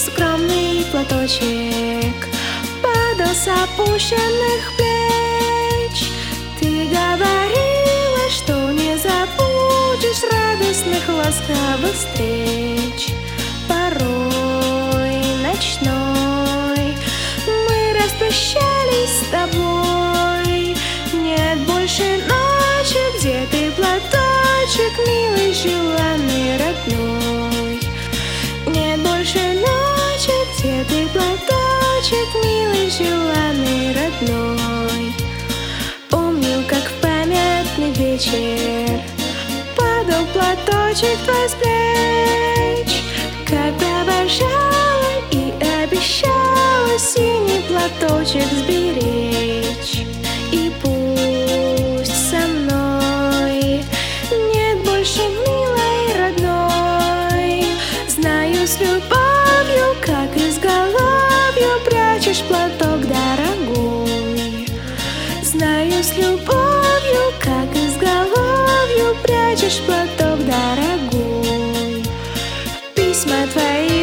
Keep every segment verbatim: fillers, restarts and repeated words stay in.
скромный платочек падал с опущенных плеч. Ты говорила, что не забудешь радостных ласковых встреч. Порой ночной мы распрощались с тобой. Нет больше ночи, где ты, платочек, милый, желанный, родной. Нет больше ночи, где ты, платочек, милый, желанный, родной. Помню, как в памятный вечер падал платочек твой с плеч, как провожала и обещала синий платочек сберечь. И пусть со мной нет больше милой, родной, знаю, с любовью, как изголовью прячешь платок дорогой. Знаю, с любовью, как изголовью прячешь платок дорогой. Письма твои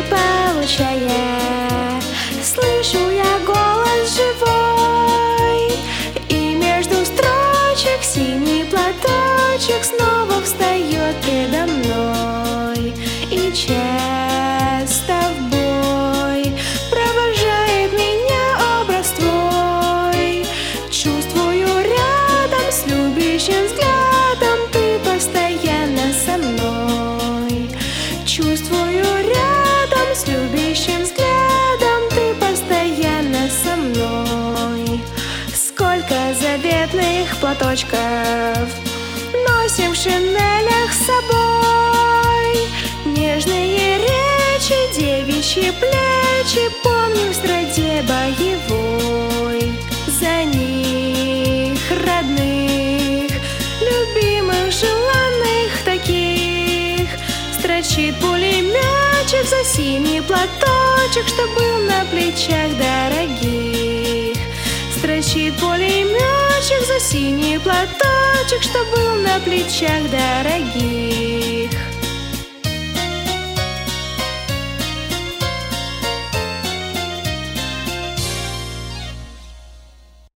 получая, слышу я голос живой, и между строчек синий платочек снова встает предо мной. И часто в бой провожает меня образ твой. Чувствую рядом с любящим взглядом ты постоянно со мной. Чувствую рядом с любящим взглядом ты постоянно со мной. Сколько заветных платочков носим в шинелях с собой. Нежные речи, девичьи плечи помним в страде боевой. За них, родных, любимых, желанных таких, строчит пулеметчик за синий платочек, что был на плечах дорогих. Строчит пулеметчик за синий платочек, что был на плечах дорогих.